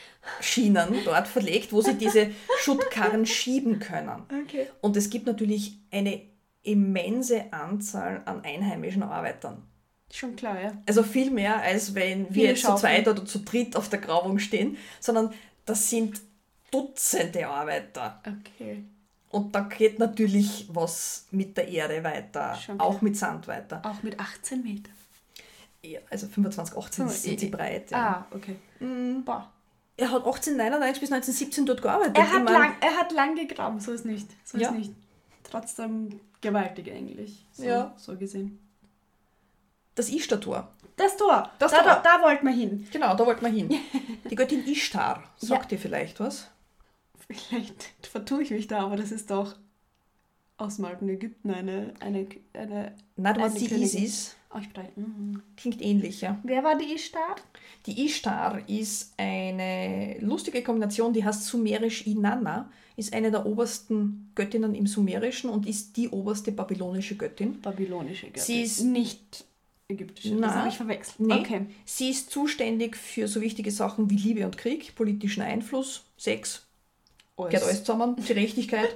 dort verlegt, wo sie diese Schuttkarren schieben können. Okay. Und es gibt natürlich eine immense Anzahl an einheimischen Arbeitern. Schon klar, ja. Also viel mehr, als wenn wir Viele jetzt zu Schaufeln. zweit oder zu dritt auf der Grabung stehen, sondern das sind Dutzende Arbeiter. Okay. Und da geht natürlich was mit der Erde weiter, Schon klar. auch mit Sand weiter. Auch mit achtzehn Metern. Ja, also fünfundzwanzig, achtzehn Oh, sind sie eh. breit. Ja. Ah, okay. Mhm. Boah. Er hat achtzehnhundertneunundneunzig bis neunzehnhundertsiebzehn dort gearbeitet. Er hat, Ich mein, lang, er hat lang gegraben, so ist nicht. So Ja. ist nicht. Trotzdem gewaltig eigentlich. So, Ja. so gesehen. Das Ishtar-Tor. Das Tor, Das da, Tor. Da, da wollten wir hin. Genau, da wollten wir hin. Die Göttin Ishtar. Sagt Ja. dir vielleicht was? Vielleicht vertue ich mich da, aber das ist doch aus dem alten Ägypten eine... eine, eine Nein, du Eine meinst die Königin. Isis. oh, ich brei- mhm. Klingt ähnlich, ja. Wer war die Ishtar? Die Ishtar ist eine lustige Kombination, die heißt sumerisch Inanna, ist eine der obersten Göttinnen im Sumerischen und ist die oberste babylonische Göttin. Babylonische Göttin. Sie ist- nicht ägyptische. Das Nein. habe ich verwechselt. Nee. Okay. Sie ist zuständig für so wichtige Sachen wie Liebe und Krieg, politischen Einfluss, Sex, gehört alles zusammen, Gerechtigkeit.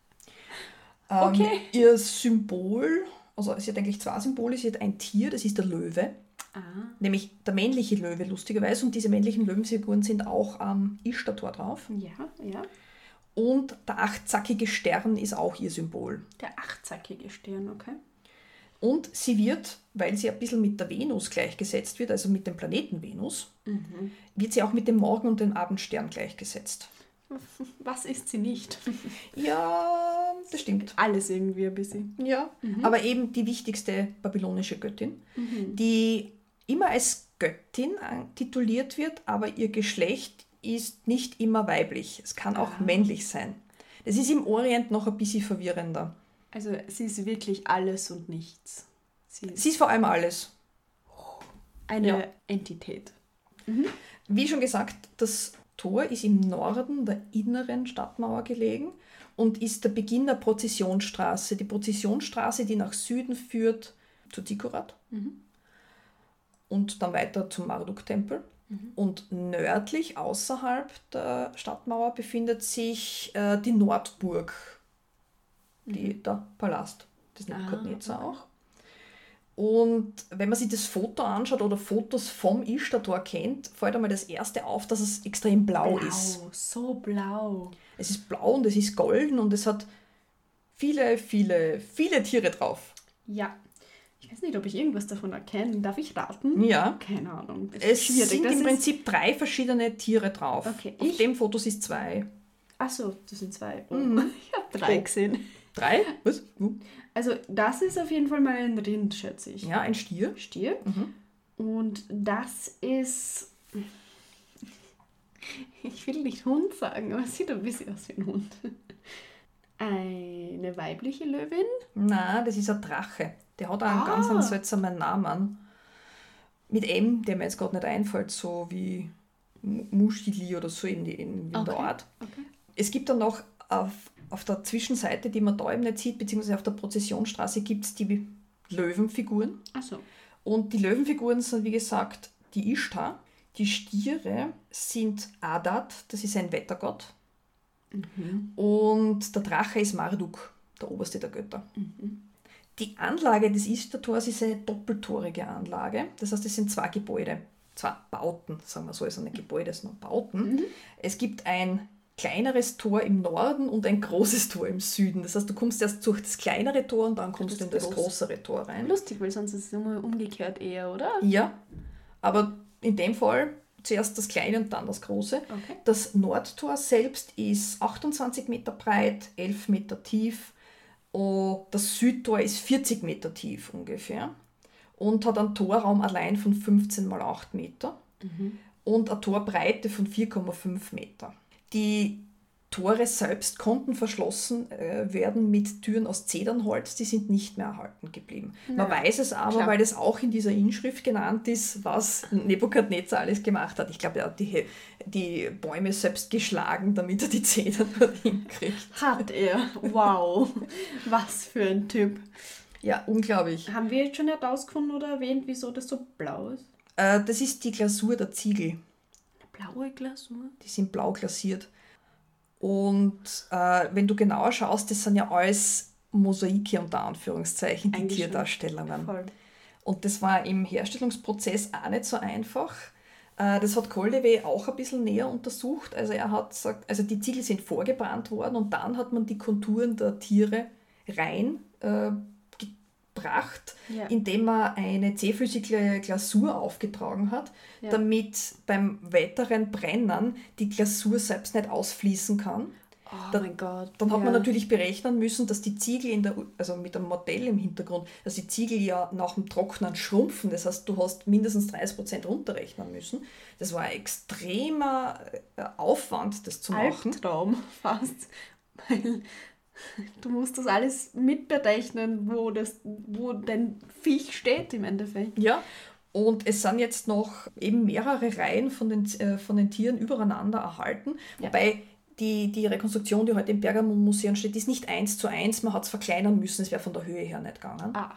ähm, Okay. Ihr Symbol, also sie hat eigentlich zwei Symbole, sie hat ein Tier, das ist der Löwe, Ah. nämlich der männliche Löwe, lustigerweise, und diese männlichen Löwenfiguren sind auch am Ishtar-Tor drauf. Ja, ja. Und der achtzackige Stern ist auch ihr Symbol. Der achtzackige Stern, okay. Und sie wird, weil sie ein bisschen mit der Venus gleichgesetzt wird, also mit dem Planeten Venus, Mhm. wird sie auch mit dem Morgen- und dem Abendstern gleichgesetzt. Was ist sie nicht? Ja, das stimmt. Alles irgendwie ein bisschen. Ja, aber eben die wichtigste babylonische Göttin, die immer als Göttin an- tituliert wird, aber ihr Geschlecht ist nicht immer weiblich. Es kann auch Ah. männlich sein. Das ist im Orient noch ein bisschen verwirrender. Also sie ist wirklich alles und nichts. Sie ist Sie ist vor allem alles. eine ja. Entität. Wie schon gesagt, das Tor ist im Norden der inneren Stadtmauer gelegen und ist der Beginn der Prozessionsstraße. Die Prozessionsstraße, die nach Süden führt zu Zikkurat und dann weiter zum Marduk-Tempel. Und nördlich, außerhalb der Stadtmauer, befindet sich äh, die Nordburg, die, der Palast des Nebukadnezar okay. auch. Und wenn man sich das Foto anschaut oder Fotos vom Ishtar-Tor kennt, fällt einmal das erste auf, dass es extrem blau, ist. So blau. Es ist blau und es ist golden und es hat viele, viele, viele Tiere drauf. Ja. Ich weiß nicht, ob ich irgendwas davon erkenne. Darf ich raten? Ja. Keine Ahnung. Das Es ist schwierig. sind Das im ist... Prinzip drei verschiedene Tiere drauf. Okay, Auf ich- dem Foto sind zwei. Achso, das sind zwei. Oh. Mhm. Ich habe drei Oh. gesehen. Drei? Was? Uh. Also das ist auf jeden Fall mal ein Rind, schätze ich. Ja, ein Stier. Stier. Mhm. Und das ist... Ich will nicht Hund sagen, aber es sieht ein bisschen aus wie ein Hund. Eine weibliche Löwin. Nein, das ist ein Drache. Der hat auch einen Ah. ganz einen seltsamen Namen. Mit M, der mir jetzt gerade nicht einfällt, so wie M- Muschili oder so in, die, in, in Okay. der Art. Okay. Es gibt dann noch auf, auf der Zwischenseite, die man da eben nicht sieht, beziehungsweise auf der Prozessionsstraße, gibt es die Löwenfiguren. Achso. Und die Löwenfiguren sind, wie gesagt, die Ishtar. Die Stiere sind Adat, das ist ein Wettergott. Mhm. Und der Drache ist Marduk, der oberste der Götter. Mhm. Die Anlage des Ishtar-Tors ist eine doppeltorige Anlage. Das heißt, es sind zwei Gebäude, zwei Bauten, sagen wir so, es sind nicht Gebäude, es sind Bauten. Mhm. Es gibt ein kleineres Tor im Norden und ein großes Tor im Süden. Das heißt, du kommst erst durch das kleinere Tor und dann kommst Das du in das groß- größere Tor rein. Lustig, weil sonst ist es immer umgekehrt eher, oder? Ja, aber in dem Fall zuerst das kleine und dann das große. Okay. Das Nordtor selbst ist achtundzwanzig Meter breit, elf Meter tief. Und das Südtor ist vierzig Meter tief ungefähr und hat einen Torraum allein von fünfzehn mal acht Meter Mhm. und eine Torbreite von vier Komma fünf Meter. Die Tore selbst konnten verschlossen äh, werden mit Türen aus Zedernholz, die sind nicht mehr erhalten geblieben. Ja, man weiß es aber, klar, weil es auch in dieser Inschrift genannt ist, was Nebukadnezar alles gemacht hat. Ich glaube, er hat die, die Bäume selbst geschlagen, damit er die Zedern dort hinkriegt. Hat er? Wow, was für ein Typ. Ja, unglaublich. Haben wir jetzt schon herausgefunden oder erwähnt, wieso das so blau ist? Äh, das ist die Glasur der Ziegel. Blaue Glasur? Die sind blau glasiert. Und äh, wenn du genauer schaust, das sind ja alles Mosaike unter Anführungszeichen, die Eigentlich Tierdarstellungen. Voll. Und das war im Herstellungsprozess auch nicht so einfach. Äh, das hat Koldewey auch ein bisschen näher untersucht. Also er hat gesagt, also die Ziegel sind vorgebrannt worden und dann hat man die Konturen der Tiere rein äh, gebracht, ja, indem man eine zähflüssige Glasur aufgetragen hat, ja, damit beim weiteren Brennen die Glasur selbst nicht ausfließen kann. Oh da, mein Gott. Dann hat ja. man natürlich berechnen müssen, dass die Ziegel, in der, also mit einem Modell im Hintergrund, dass die Ziegel ja nach dem Trocknen schrumpfen. Das heißt, du hast mindestens dreißig Prozent runterrechnen müssen. Das war ein extremer Aufwand, das zu machen. Albtraum fast, weil du musst das alles mitberechnen, wo, das, wo dein Viech steht im Endeffekt. Ja, und es sind jetzt noch eben mehrere Reihen von den, äh, von den Tieren übereinander erhalten. Ja. Wobei die, die Rekonstruktion, die heute im Pergamon-Museum steht, ist nicht eins zu eins. Man hat es verkleinern müssen, es wäre von der Höhe her nicht gegangen. Ah.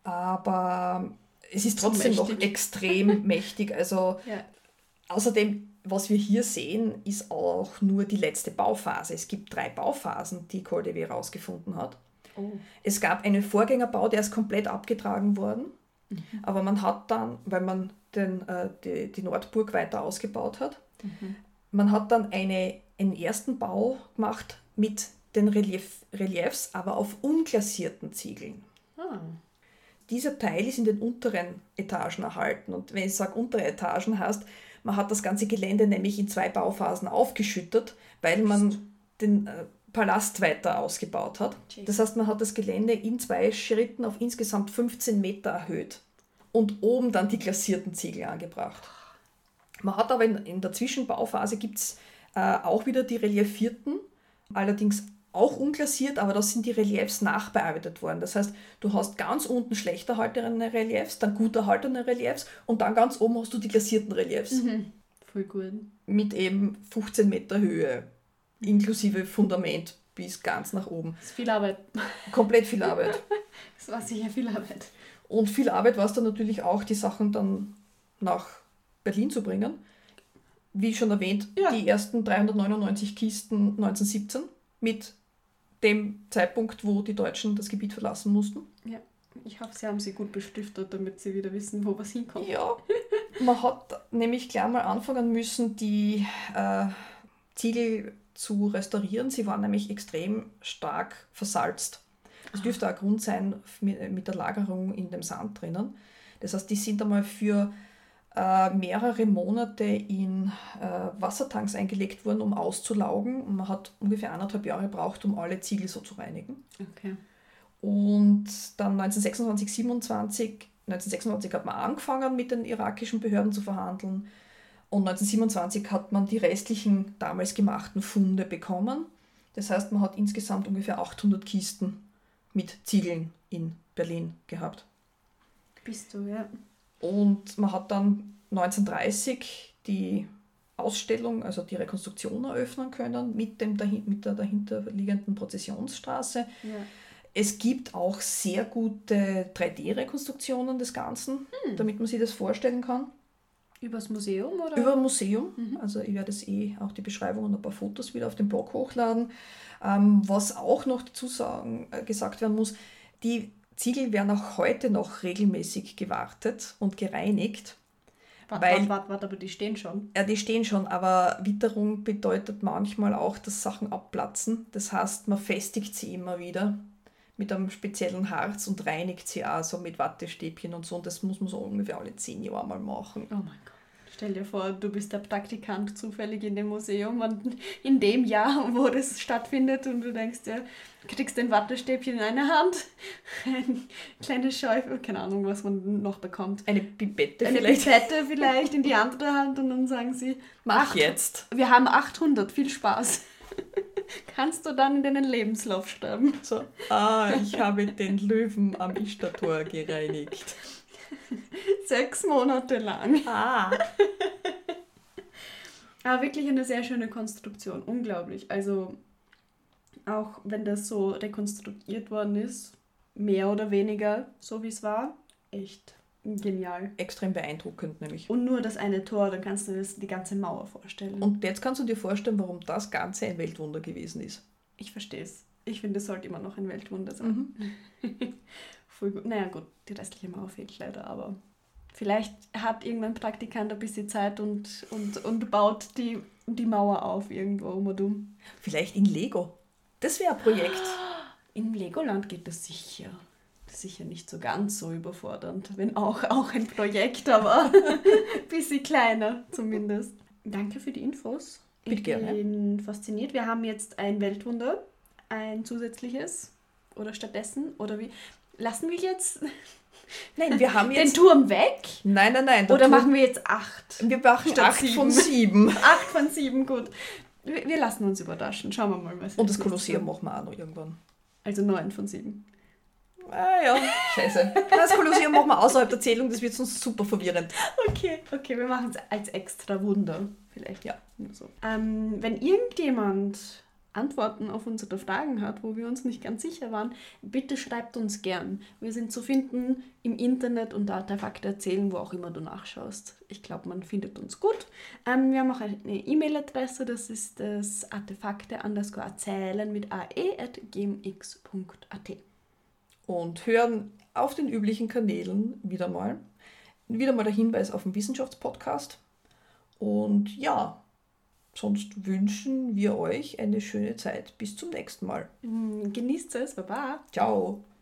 Aber es ist trotzdem so noch extrem mächtig. Also ja. Außerdem, was wir hier sehen, ist auch nur die letzte Bauphase. Es gibt drei Bauphasen, die Koldewey herausgefunden hat. Oh. Es gab einen Vorgängerbau, der ist komplett abgetragen worden. Mhm. Aber man hat dann, weil man den, äh, die, die Nordburg weiter ausgebaut hat, mhm. man hat dann eine, einen ersten Bau gemacht mit den Relief, Reliefs, aber auf unglasierten Ziegeln. Ah. Dieser Teil ist in den unteren Etagen erhalten. Und wenn ich sage untere Etagen, heißt, man hat das ganze Gelände nämlich in zwei Bauphasen aufgeschüttet, weil man den äh, Palast weiter ausgebaut hat. Das heißt, man hat das Gelände in zwei Schritten auf insgesamt fünfzehn Meter erhöht und oben dann die glasierten Ziegel angebracht. Man hat aber in, in der Zwischenbauphase gibt es äh, auch wieder die reliefierten, allerdings auch unglasiert, aber das sind die Reliefs nachbearbeitet worden. Das heißt, du hast ganz unten schlecht erhaltene Reliefs, dann gut erhaltene Reliefs und dann ganz oben hast du die glasierten Reliefs. Mhm. Voll gut. Mit eben fünfzehn Meter Höhe, inklusive Fundament bis ganz nach oben. Das ist viel Arbeit. Komplett viel Arbeit. Das war sicher viel Arbeit. Und viel Arbeit war es dann natürlich auch, die Sachen dann nach Berlin zu bringen. Wie schon erwähnt, ja. Die ersten dreihundertneunundneunzig Kisten neunzehnhundertsiebzehn mit dem Zeitpunkt, wo die Deutschen das Gebiet verlassen mussten. Ja, ich hoffe, sie haben sie gut bestiftet, damit sie wieder wissen, wo was hinkommt. Ja, man hat nämlich gleich mal anfangen müssen, die äh, Ziegel zu restaurieren. Sie waren nämlich extrem stark versalzt. Das dürfte auch ein Grund sein mit der Lagerung in dem Sand drinnen. Das heißt, die sind einmal für äh, mehrere Monate in äh, Wassertanks eingelegt worden, um auszulaugen. Und man hat ungefähr eineinhalb Jahre gebraucht, um alle Ziegel so zu reinigen. Okay. Und dann neunzehnhundertsechsundzwanzig, siebenundzwanzig, neunzehnhundertsechsundzwanzig hat man angefangen, mit den irakischen Behörden zu verhandeln. Und neunzehnhundertsiebenundzwanzig hat man die restlichen damals gemachten Funde bekommen. Das heißt, man hat insgesamt ungefähr achthundert Kisten mit Ziegeln in Berlin gehabt. Bist du, ja. Und man hat dann neunzehnhundertdreißig die Ausstellung, also die Rekonstruktion eröffnen können mit, dem, mit der dahinterliegenden Prozessionsstraße. Ja. Es gibt auch sehr gute drei D-Rekonstruktionen des Ganzen, hm. damit man sich das vorstellen kann. Über das Museum, oder? Über ein Museum. Mhm. Also ich werde es eh auch die Beschreibung und ein paar Fotos wieder auf den Blog hochladen. Ähm, was auch noch dazu sagen, äh, gesagt werden muss, die Ziegel werden auch heute noch regelmäßig gewartet und gereinigt. Warte, warte, warte, warte, aber die stehen schon. Ja, die stehen schon, aber Witterung bedeutet manchmal auch, dass Sachen abplatzen. Das heißt, man festigt sie immer wieder mit einem speziellen Harz und reinigt sie auch so mit Wattestäbchen und so. Und das muss man so ungefähr alle zehn Jahre mal machen. Oh mein Gott, Stell dir vor, du bist der Praktikant zufällig in dem Museum und in dem Jahr, wo das stattfindet und du denkst dir, kriegst ein Wattestäbchen in eine Hand, ein kleines Schäufel, keine Ahnung, was man noch bekommt. Eine Pipette eine vielleicht. Eine Pipette vielleicht in die andere Hand und dann sagen sie, mach acht, jetzt. Wir haben achthundert, viel Spaß. Kannst du dann in deinen Lebenslauf schreiben. So, ah, ich habe den Löwen am Ishtar-Tor gereinigt. Sechs Monate lang. Ah. Aber wirklich eine sehr schöne Konstruktion, unglaublich. Also auch wenn das so rekonstruiert worden ist, mehr oder weniger so wie es war, echt genial. Extrem beeindruckend nämlich. Und nur das eine Tor, dann kannst du dir das, die ganze Mauer vorstellen. Und jetzt kannst du dir vorstellen, warum das Ganze ein Weltwunder gewesen ist. Ich verstehe es. Ich finde, es sollte immer noch ein Weltwunder sein. Mhm. Voll gut. Naja gut, die restliche Mauer fehlt leider, aber vielleicht hat irgendein Praktikant ein bisschen Zeit und, und, und baut die, die Mauer auf irgendwo um und um. Vielleicht in Lego. Das wäre ein Projekt. Im Legoland geht das sicher. Das ist sicher nicht so ganz so überfordernd, wenn auch, auch ein Projekt, aber ein bisschen kleiner zumindest. Danke für die Infos. Bitte gerne. Ich bin fasziniert. Wir haben jetzt ein Weltwunder, ein zusätzliches oder stattdessen, oder wie? Lassen wir jetzt Nein, wir haben jetzt den Turm weg? Nein, nein, nein. Oder Turm, machen wir jetzt acht? Wir machen statt acht sieben. von sieben. Acht von sieben, gut. Wir, wir lassen uns überraschen. Schauen wir mal, was Und das jetzt Kolosseum kommt. machen wir auch noch irgendwann. Also neun von sieben. Ah ja, scheiße. Das Kolosseum machen wir außerhalb der Zählung, das wird sonst super verwirrend. Okay, okay, wir machen es als extra Wunder. Vielleicht. Ja. So. Ähm, wenn irgendjemand Antworten auf unsere Fragen hat, wo wir uns nicht ganz sicher waren, bitte schreibt uns gern. Wir sind zu finden im Internet unter Artefakte erzählen, wo auch immer du nachschaust. Ich glaube, man findet uns gut. Ähm, wir haben auch eine E-Mail-Adresse, das ist das Artefakte underscore erzählen mit ae at gmx punkt at. Und hören auf den üblichen Kanälen wieder mal. Wieder mal der Hinweis auf den Wissenschaftspodcast. Und ja, sonst wünschen wir euch eine schöne Zeit. Bis zum nächsten Mal. Genießt es, Baba. Ciao.